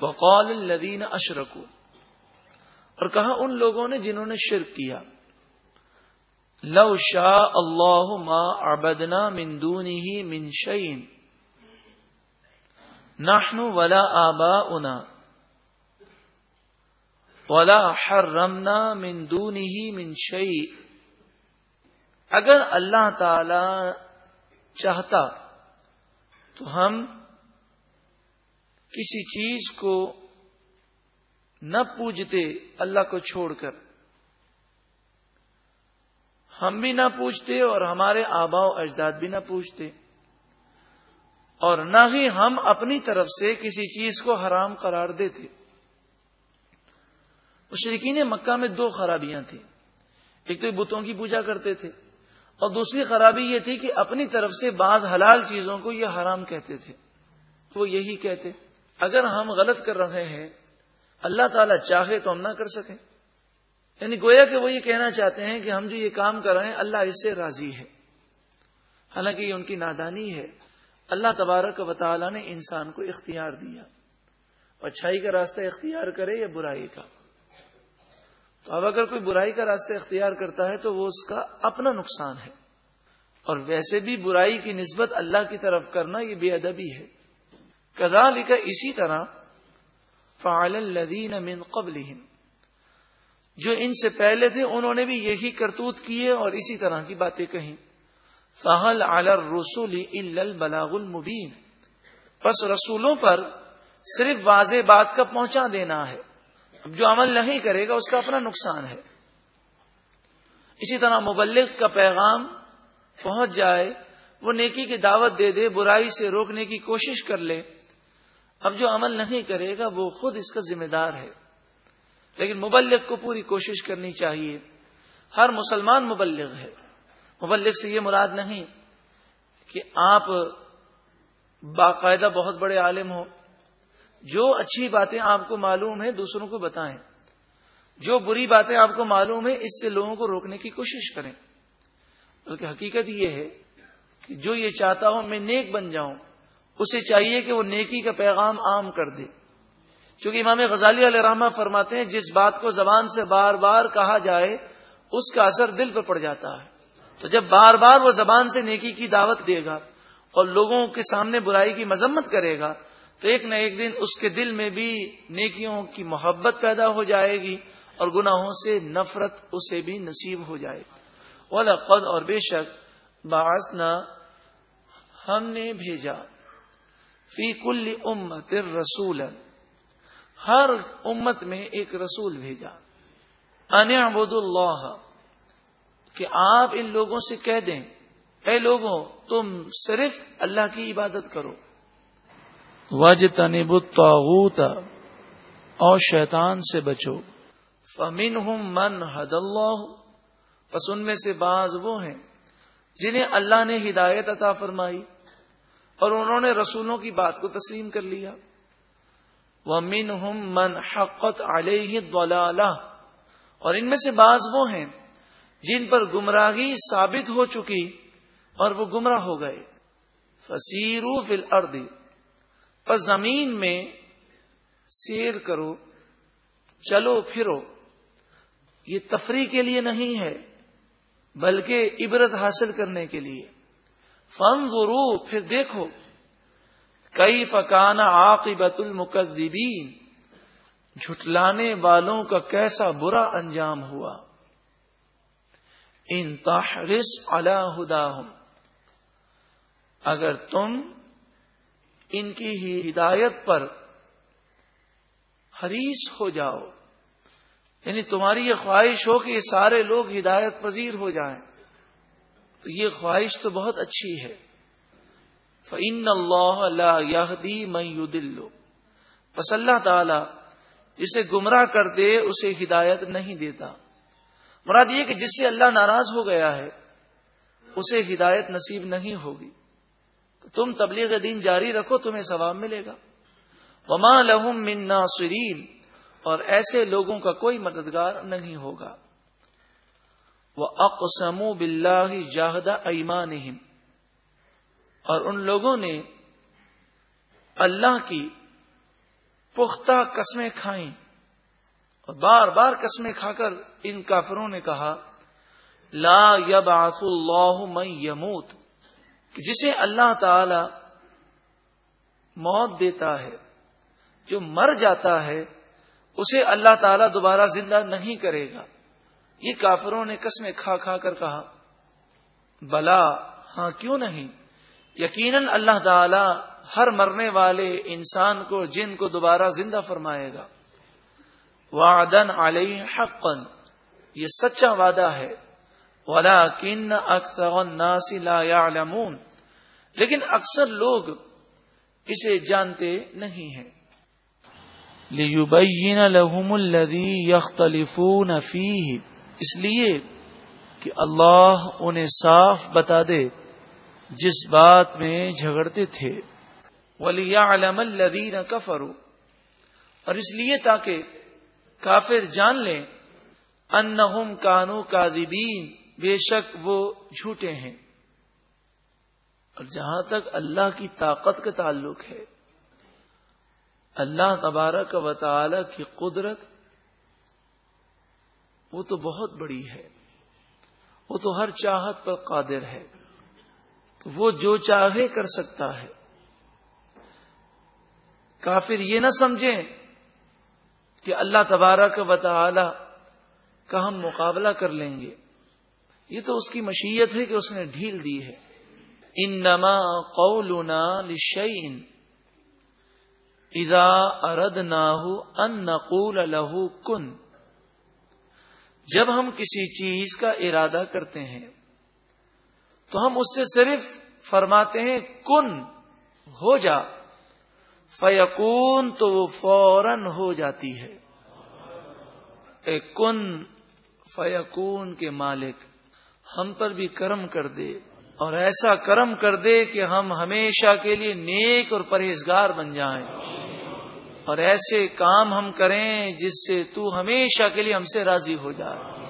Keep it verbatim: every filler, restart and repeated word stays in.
وقال الذین اشرکوا، اور کہا ان لوگوں نے جنہوں نے شرک کیا، لو شاء اللہ ما عبدنا من دونہ من شیء نحن ولا آباؤنا ولا حرمنا من دونہ من شیء، اگر اللہ تعالی چاہتا تو ہم کسی چیز کو نہ پوجتے اللہ کو چھوڑ کر، ہم بھی نہ پوجتے اور ہمارے آباء و اجداد بھی نہ پوجتے، اور نہ ہی ہم اپنی طرف سے کسی چیز کو حرام قرار دیتے۔ مشرکین مکہ میں دو خرابیاں تھیں، ایک تو بتوں کی پوجا کرتے تھے، اور دوسری خرابی یہ تھی کہ اپنی طرف سے بعض حلال چیزوں کو یہ حرام کہتے تھے۔ وہ یہی کہتے اگر ہم غلط کر رہے ہیں اللہ تعالیٰ چاہے تو ہم نہ کر سکیں، یعنی گویا کہ وہ یہ کہنا چاہتے ہیں کہ ہم جو یہ کام کر رہے ہیں اللہ اس سے راضی ہے، حالانکہ یہ ان کی نادانی ہے۔ اللہ تبارک و تعالیٰ نے انسان کو اختیار دیا، اچھائی کا راستہ اختیار کرے یا برائی کا، تو اب اگر کوئی برائی کا راستہ اختیار کرتا ہے تو وہ اس کا اپنا نقصان ہے، اور ویسے بھی برائی کی نسبت اللہ کی طرف کرنا یہ بے ادبی ہے۔ کذالک، اسی طرح فعل الذین من قبلہم، جو ان سے پہلے تھے انہوں نے بھی یہی کرتوت کیے اور اسی طرح کی باتیں کہیں۔ فہل علی الرسل الا البلاغ المبین، پس رسولوں پر صرف واضح بات کا پہنچا دینا ہے، اب جو عمل نہیں کرے گا اس کا اپنا نقصان ہے۔ اسی طرح مبلغ کا پیغام پہنچ جائے، وہ نیکی کی دعوت دے دے، برائی سے روکنے کی کوشش کر لے، اب جو عمل نہیں کرے گا وہ خود اس کا ذمہ دار ہے، لیکن مبلغ کو پوری کوشش کرنی چاہیے۔ ہر مسلمان مبلغ ہے، مبلغ سے یہ مراد نہیں کہ آپ باقاعدہ بہت بڑے عالم ہو، جو اچھی باتیں آپ کو معلوم ہیں دوسروں کو بتائیں، جو بری باتیں آپ کو معلوم ہیں اس سے لوگوں کو روکنے کی کوشش کریں، بلکہ حقیقت یہ ہے کہ جو یہ چاہتا ہو میں نیک بن جاؤں، اسے چاہیے کہ وہ نیکی کا پیغام عام کر دے، چونکہ امام غزالی علیہ رحمہ فرماتے ہیں جس بات کو زبان سے بار بار کہا جائے اس کا اثر دل پر پڑ جاتا ہے، تو جب بار بار وہ زبان سے نیکی کی دعوت دے گا اور لوگوں کے سامنے برائی کی مذمت کرے گا تو ایک نہ ایک دن اس کے دل میں بھی نیکیوں کی محبت پیدا ہو جائے گی اور گناہوں سے نفرت اسے بھی نصیب ہو جائے گی۔ وَلَقَدْ، اور بے شک، بَعَثْنَا، ہم نے بھیجا، فی کل امت رسولا، ہر امت میں ایک رسول بھیجا، ان اعبدوا اللہ، کہ آپ ان لوگوں سے کہہ دیں اے لوگوں تم صرف اللہ کی عبادت کرو، واجتنبوا الطاغوت، اور شیطان سے بچو، فمنہم من ھدی اللہ، پس ان میں سے بعض وہ ہیں جنہیں اللہ نے ہدایت عطا فرمائی اور انہوں نے رسولوں کی بات کو تسلیم کر لیا، وَمِنْهُمْ مَنْ حَقَّتْ عَلَيْهِ الضَّلَالَةُ، اور ان میں سے بعض وہ ہیں جن پر گمراہی ثابت ہو چکی اور وہ گمراہ ہو گئے۔ فَسِيرُوا فِي الْأَرْضِ، پس زمین میں سیر کرو، چلو پھرو، یہ تفریح کے لیے نہیں ہے بلکہ عبرت حاصل کرنے کے لیے۔ فانظروا، پھر دیکھو، کیف کان عاقبۃ المکذبین، جھٹلانے والوں کا کیسا برا انجام ہوا۔ ان تحرص علی ھداھم، اگر تم ان کی ہی ہدایت پر حریص ہو جاؤ، یعنی تمہاری یہ خواہش ہو کہ یہ سارے لوگ ہدایت پذیر ہو جائیں، تو یہ خواہش تو بہت اچھی ہے۔ فإن اللہ لا یہدی من یضل، پس اللہ تعالی جسے گمراہ کر دے اسے ہدایت نہیں دیتا۔ مراد یہ کہ جس سے اللہ ناراض ہو گیا ہے اسے ہدایت نصیب نہیں ہوگی۔ تو تم تبلیغ دین جاری رکھو، تمہیں ثواب ملے گا۔ وما لہم من ناصرین، اور ایسے لوگوں کا کوئی مددگار نہیں ہوگا۔ وَأَقْسَمُوا بِاللَّهِ جَهْدَ أَيْمَانِهِمْ، اور ان لوگوں نے اللہ کی پختہ قسمیں کھائیں اور بار بار قسمیں کھا کر ان کافروں نے کہا لا یبعث اللہ من یموت، کہ جسے اللہ تعالی موت دیتا ہے، جو مر جاتا ہے اسے اللہ تعالی دوبارہ زندہ نہیں کرے گا۔ یہ کافروں نے قسمیں کھا کھا کر کہا بلا، ہاں کیوں نہیں، یقیناً اللہ تعالی ہر مرنے والے انسان کو، جن کو دوبارہ زندہ فرمائے گا۔ وعدن علیہ حقا، یہ سچا وعدہ ہے، ولکن اکثر الناس لا یعلمون، لیکن اکثر لوگ اسے جانتے نہیں ہیں۔ لیبین لهم الذی یختلفون فیہ، اس لیے کہ اللہ انہیں صاف بتا دے جس بات میں جھگڑتے تھے۔ وَلِيَعْلَمَ الَّذِينَ كَفَرُوا، اور اس لیے تاکہ کافر جان لیں أَنَّهُمْ كَانُوا كَاذِبِينَ، بے شک وہ جھوٹے ہیں۔ اور جہاں تک اللہ کی طاقت کا تعلق ہے، اللہ تبارک و تعالی کی قدرت وہ تو بہت بڑی ہے، وہ تو ہر چاہت پر قادر ہے، تو وہ جو چاہے کر سکتا ہے۔ کافر یہ نہ سمجھیں کہ اللہ تبارک و تعالی کا ہم مقابلہ کر لیں گے، یہ تو اس کی مشیت ہے کہ اس نے ڈھیل دی ہے۔ انما قولنا للشیء اذا اردناہ ان نقول له کن، جب ہم کسی چیز کا ارادہ کرتے ہیں تو ہم اس سے صرف فرماتے ہیں کن، ہو جا، فیکون، تو وہ فوراً ہو جاتی ہے۔ اے کن فیکون کے مالک ہم پر بھی کرم کر دے، اور ایسا کرم کر دے کہ ہم ہمیشہ کے لیے نیک اور پرہیزگار بن جائیں، اور ایسے کام ہم کریں جس سے تو ہمیشہ کے لیے ہم سے راضی ہو جائے۔